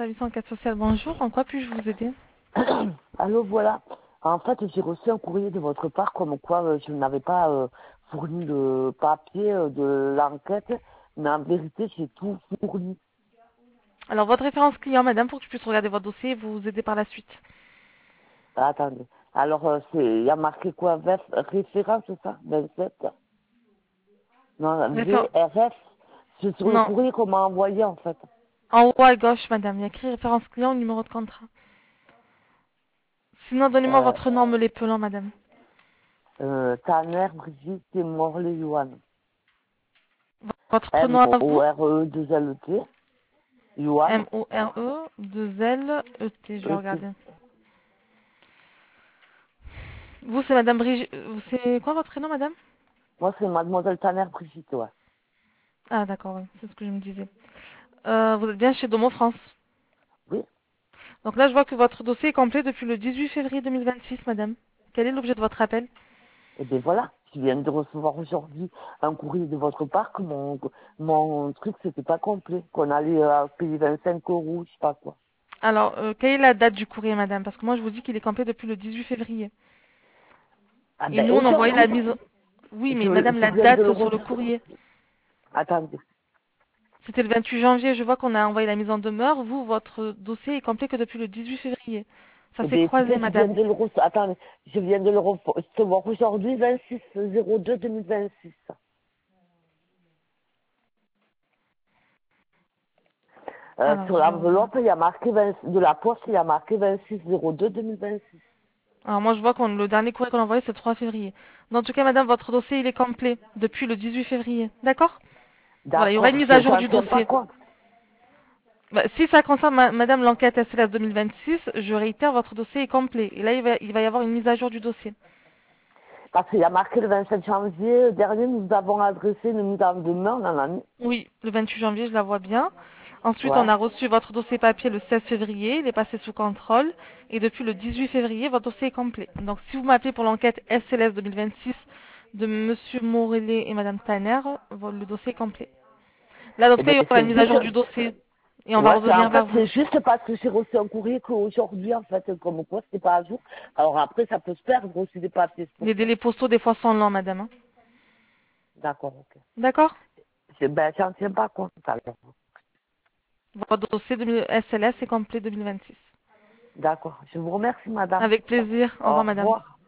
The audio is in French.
service enquête sociale, bonjour. En quoi puis-je vous aider? Allô, voilà. En fait, j'ai reçu un courrier de votre part comme quoi je n'avais pas fourni le papier de l'enquête, mais en vérité, j'ai tout fourni. Alors, votre référence client, madame, pour que je puisse regarder votre dossier et vous aider par la suite. Attendez. Alors, il y a marqué quoi? Référence, c'est ça? 27? Non, Réfé- VRF. C'est sur le Non, courrier qu'on m'a envoyé, en fait. en haut à gauche, madame, il y a écrit référence client ou numéro de contrat. Sinon, donnez-moi Euh, votre nom, me l'épelant, madame. Tanner, Brigitte et Morley Yohan. Votre prénom à vous? M-O-R-E-2-L-T. Yohan. M-O-R-E-2-L-E-T, je vais E-T. regarder. Vous, c'est madame Brigitte. C'est quoi votre prénom, madame? Moi, c'est mademoiselle Tanner, Brigitte, ouais. Ah, d'accord, ouais, c'est ce que je me disais. Vous êtes bien chez Domo France. Oui. Donc là, je vois que votre dossier est complet depuis le 18 février 2026, madame. Quel est l'objet de votre appel? Et bien voilà, je viens de recevoir aujourd'hui un courrier de votre part que mon truc c'était pas complet, qu'on allait payer 25 euros, je sais pas quoi. Alors, quelle est la date du courrier, madame? Parce que moi, je vous dis qu'il est complet depuis le 18 février. Ah Et ben nous, on envoyait aujourd'hui, la mise... Oui, mais madame, je la viens de le date sur le recevoir. courrier, Attendez. c'était le 28 janvier. Je vois qu'on a envoyé la mise en demeure. Vous, votre dossier est complet que depuis le 18 février. Ça Eh s'est bien croisé, écoutez, je viens madame. de le recevoir. Attendez, je viens de le recevoir aujourd'hui, 26/02/2026. Alors, Sur je vais regarder. l'enveloppe, il y a marqué de la poste, il y a marqué 26/02/2026. Alors, moi, je vois que le dernier courrier qu'on a envoyé, c'est le 3 février. Dans tout cas, madame, votre dossier, il est complet depuis le 18 février. D'accord? Voilà, il y aura une D'accord, mise à jour j'en du tiens pas dossier. compte. Bah, si ça concerne madame l'enquête SLS 2026, je réitère, votre dossier est complet. Et là, il va y avoir une mise à jour du dossier. Parce qu'il y a marqué le 27 janvier dernier, nous avons adressé une mise en demeure, nanani. Oui, le 28 janvier, je la vois bien. Ensuite, on Ouais. a reçu votre dossier papier le 16 février, il est passé sous contrôle. Et depuis le 18 février, votre dossier est complet. Donc, si vous m'appelez pour l'enquête SLS 2026 de monsieur Morellet et madame Tanner, le dossier est complet. Là, dans Eh ce cas, bien, il y aura c'est une mise à juste, jour du dossier. Et on va ouais, en revenir fait, vers vous. c'est juste parce que j'ai reçu un courrier qu'aujourd'hui, en fait, comme quoi, c'était pas à jour. Alors après, ça peut se perdre aussi des papiers, c'est pour Les ça. délais postaux, des fois, sont lents, madame, hein. D'accord, ok. D'accord? Ben, j'en tiens pas compte, alors. Votre dossier SLS est complet 2026. D'accord. Je vous remercie, madame. Avec plaisir. Au Au revoir, madame. revoir.